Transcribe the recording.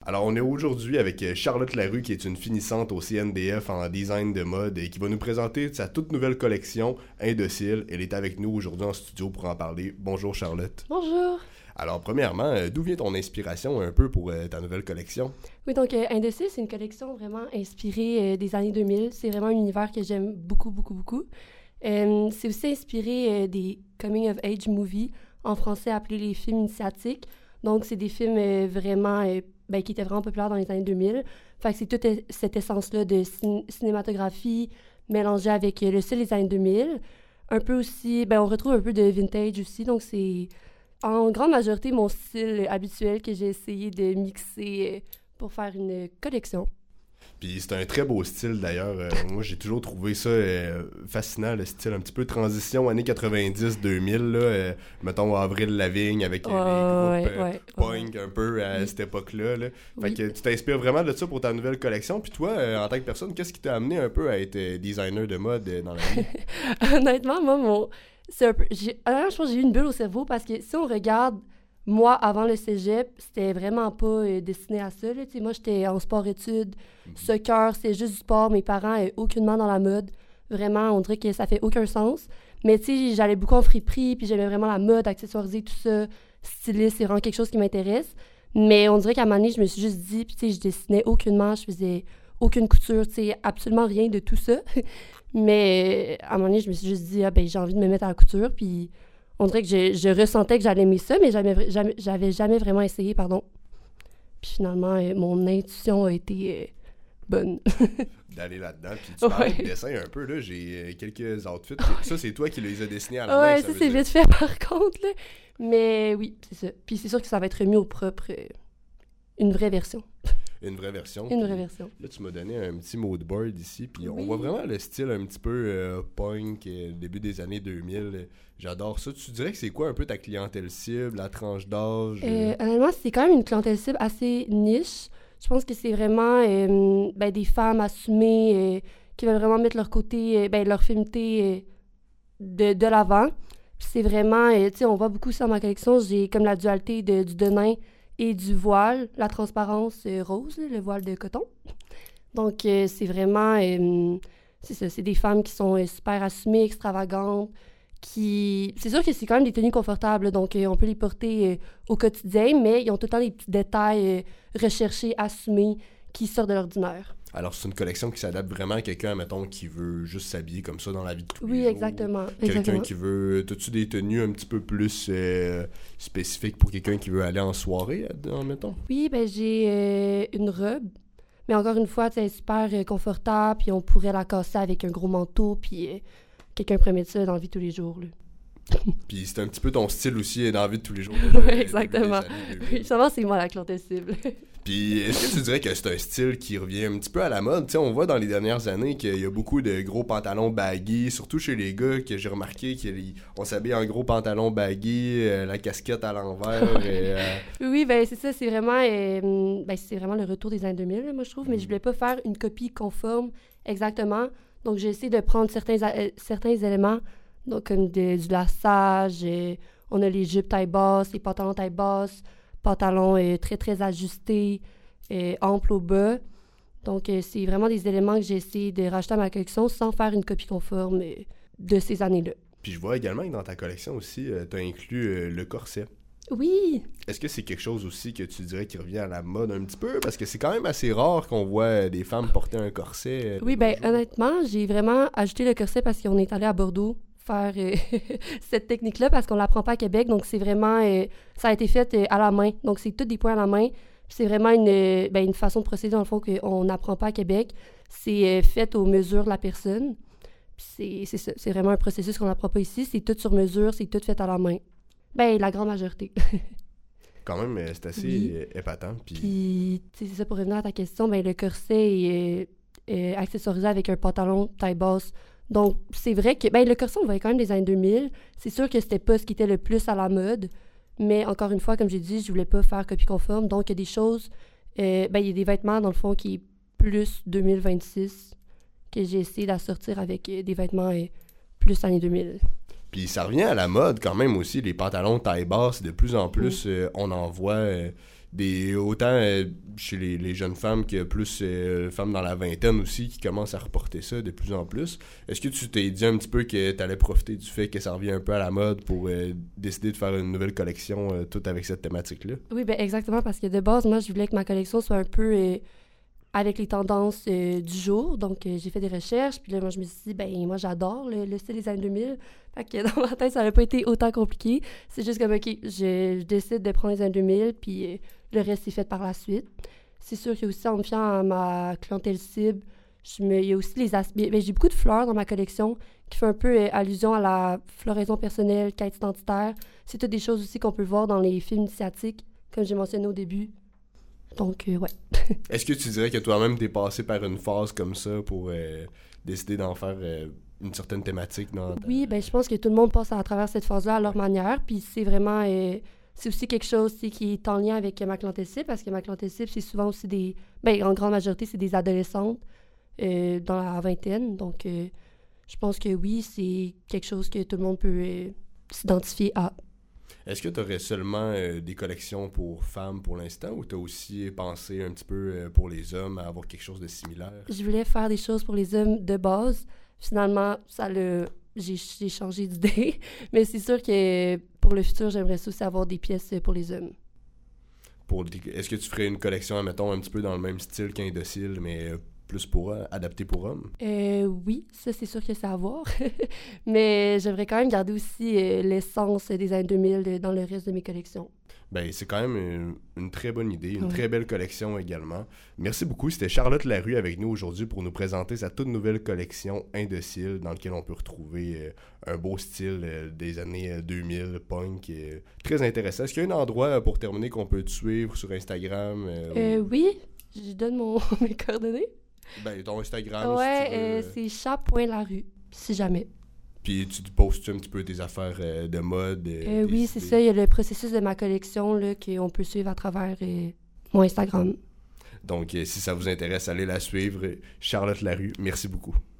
Alors, on est aujourd'hui avec Charlotte Larue, qui est une finissante au CNDF en design de mode et qui va nous présenter sa toute nouvelle collection, Indocile. Elle est avec nous aujourd'hui en studio pour en parler. Bonjour, Charlotte. Bonjour. Alors, premièrement, d'où vient ton inspiration un peu pour ta nouvelle collection? Oui, donc Indocile, c'est une collection vraiment inspirée des années 2000. C'est vraiment un univers que j'aime beaucoup, beaucoup, beaucoup. C'est aussi inspiré des coming of age movies, en français appelés les films initiatiques. Donc, c'est des films vraiment qui étaient vraiment populaires dans les années 2000. Fait que c'est toute cette essence-là de cinématographie mélangée avec le style des années 2000. Un peu aussi, on retrouve un peu de vintage aussi. Donc, c'est en grande majorité mon style habituel que j'ai essayé de mixer pour faire une collection. Puis c'est un très beau style d'ailleurs. Moi, j'ai toujours trouvé ça fascinant, le style un petit peu transition années 90-2000, là. Mettons Avril Lavigne avec les groupes punk un peu à cette époque-là. Là. Fait que tu t'inspires vraiment de ça pour ta nouvelle collection. Puis toi, en tant que personne, qu'est-ce qui t'a amené un peu à être designer de mode dans la vie? Honnêtement, moi, c'est un peu... je pense que j'ai eu une bulle au cerveau parce que si on regarde moi, avant le cégep, c'était vraiment pas destiné à ça. Là. Moi, j'étais en sport-études, soccer, c'est juste du sport. Mes parents, aucunement dans la mode. Vraiment, on dirait que ça fait aucun sens. Mais tu sais, j'allais beaucoup en friperie, puis j'aimais vraiment la mode, accessoirisée, tout ça. Styliste, c'est vraiment quelque chose qui m'intéresse. Mais on dirait qu'à un moment donné, je me suis juste dit, puis tu sais, je dessinais aucunement, je faisais aucune couture, tu sais, absolument rien de tout ça. Mais à un moment donné, je me suis juste dit, j'ai envie de me mettre à la couture, puis... On dirait que je ressentais que j'allais aimer ça, mais j'avais jamais vraiment essayé, pardon. Puis finalement, mon intuition a été bonne. D'aller là-dedans. Puis tu parles de dessin un peu, là. J'ai quelques outfits. Ça, c'est toi qui les as dessinés à la main. Ouais, ça c'est vite fait par contre, là. Mais oui, c'est ça. Puis c'est sûr que ça va être remis au propre. Une vraie version. Une vraie version. Une vraie version. Là, tu m'as donné un petit mood board ici, puis on voit vraiment le style un petit peu punk, début des années 2000. J'adore ça. Tu dirais que c'est quoi un peu ta clientèle cible, la tranche d'âge? Honnêtement, c'est quand même une clientèle cible assez niche. Je pense que c'est vraiment des femmes assumées qui veulent vraiment mettre leur côté, leur féminité de l'avant. Puis c'est vraiment, tu sais, on voit beaucoup ça dans ma collection. J'ai comme la dualité du denim et du voile, la transparence rose, le voile de coton. Donc, c'est vraiment... c'est ça, c'est des femmes qui sont super assumées, extravagantes, qui... C'est sûr que c'est quand même des tenues confortables, donc on peut les porter au quotidien, mais ils ont tout le temps des petits détails recherchés, assumés, qui sortent de l'ordinaire. Alors, c'est une collection qui s'adapte vraiment à quelqu'un, mettons, qui veut juste s'habiller comme ça dans la vie de tous les jours. Oui, exactement. Quelqu'un qui veut... T'as-tu des tenues un petit peu plus spécifiques pour quelqu'un qui veut aller en soirée, mettons? Oui, j'ai une robe, mais encore une fois, c'est super confortable, puis on pourrait la casser avec un gros manteau, puis quelqu'un pourrait mettre ça dans la vie de tous les jours, là. Puis c'est un petit peu ton style aussi dans la vie de tous les jours. Oui, exactement. Justement, c'est moi la clientèle cible. Puis est-ce que tu dirais que c'est un style qui revient un petit peu à la mode? Tu sais, on voit dans les dernières années qu'il y a beaucoup de gros pantalons baggy, surtout chez les gars, que j'ai remarqué qu'on s'habille en gros pantalons baggy, la casquette à l'envers. Oui, c'est ça, c'est vraiment le retour des années 2000, là, moi je trouve, mais je voulais pas faire une copie conforme exactement. Donc j'ai essayé de prendre certains éléments, donc comme du laçage, on a les jupes taille basse, les pantalons taille basse, pantalons très, très ajustés, amples au bas. Donc, c'est vraiment des éléments que j'ai essayé de racheter à ma collection sans faire une copie conforme de ces années-là. Puis je vois également que dans ta collection aussi, tu as inclus le corset. Oui! Est-ce que c'est quelque chose aussi que tu dirais qui revient à la mode un petit peu? Parce que c'est quand même assez rare qu'on voit des femmes porter un corset. Oui, honnêtement, j'ai vraiment ajouté le corset parce qu'on est allé à Bordeaux faire cette technique-là parce qu'on l'apprend pas à Québec. Donc, c'est vraiment... ça a été fait à la main. Donc, c'est tous des points à la main. Puis c'est vraiment une façon de procéder, dans le fond, qu'on n'apprend pas à Québec. C'est fait aux mesures de la personne. Puis c'est ça. C'est vraiment un processus qu'on n'apprend pas ici. C'est tout sur mesure. C'est tout fait à la main. La grande majorité. Quand même, c'est assez épatant. Puis, c'est ça, pour revenir à ta question, le corset est accessorisé avec un pantalon taille basse. Donc, c'est vrai que le corset, on voyait quand même des années 2000. C'est sûr que c'était pas ce qui était le plus à la mode. Mais encore une fois, comme j'ai dit, je voulais pas faire copie conforme. Donc, il y a des choses... il y a des vêtements, dans le fond, qui est plus 2026 que j'ai essayé d'assortir avec des vêtements plus années 2000. Puis ça revient à la mode quand même aussi, les pantalons taille basse. De plus en plus, on en voit autant chez les jeunes femmes que plus femmes dans la vingtaine aussi qui commencent à reporter ça de plus en plus. Est-ce que tu t'es dit un petit peu que tu allais profiter du fait que ça revient un peu à la mode pour décider de faire une nouvelle collection toute avec cette thématique-là? Oui, ben exactement, parce que de base, moi, je voulais que ma collection soit un peu avec les tendances du jour. Donc, j'ai fait des recherches, puis là, moi, je me suis dit, ben moi, j'adore le style des années 2000. Fait que dans ma tête, ça n'aurait pas été autant compliqué. C'est juste comme, OK, je décide de prendre les années 2000, puis le reste est fait par la suite. C'est sûr que aussi, en me fiant à ma clientèle cible, il y a aussi les aspects... Ben, j'ai beaucoup de fleurs dans ma collection qui font un peu allusion à la floraison personnelle, quête identitaire. C'est toutes des choses aussi qu'on peut voir dans les films initiatiques, comme j'ai mentionné au début. Donc, ouais. Est-ce que tu dirais que toi-même, t'es passé par une phase comme ça pour décider d'en faire une certaine thématique? Oui, ben je pense que tout le monde passe à travers cette phase-là à leur manière, puis c'est vraiment... c'est aussi quelque chose qui est en lien avec ma clientèle cible, parce que ma clientèle cible, c'est souvent aussi des... Ben, en grande majorité, c'est des adolescentes dans la vingtaine. Donc, je pense que oui, c'est quelque chose que tout le monde peut s'identifier à. Est-ce que tu aurais seulement des collections pour femmes pour l'instant ou tu as aussi pensé un petit peu pour les hommes à avoir quelque chose de similaire? Je voulais faire des choses pour les hommes de base. Finalement, j'ai changé d'idée. Mais c'est sûr que pour le futur, j'aimerais aussi avoir des pièces pour les hommes. Est-ce que tu ferais une collection, mettons, un petit peu dans le même style qu'Indocile, mais plus adapté pour hommes? Oui, ça c'est sûr que c'est à voir. Mais j'aimerais quand même garder aussi l'essence des années 2000 dans le reste de mes collections. Ben, c'est quand même une très bonne idée, une très belle collection également. Merci beaucoup. C'était Charlotte Larue avec nous aujourd'hui pour nous présenter sa toute nouvelle collection Indocile dans laquelle on peut retrouver un beau style des années 2000, punk. Très intéressant. Est-ce qu'il y a un endroit pour terminer qu'on peut te suivre sur Instagram? Oui, je donne mes coordonnées. Ben, ton Instagram, ouais, si tu veux. C'est chat.larue, si jamais. Puis tu postes un petit peu tes affaires de mode? Oui, c'est ça. Il y a le processus de ma collection là, qu'on peut suivre à travers mon Instagram. Donc, si ça vous intéresse, allez la suivre. Charlotte Larue, merci beaucoup.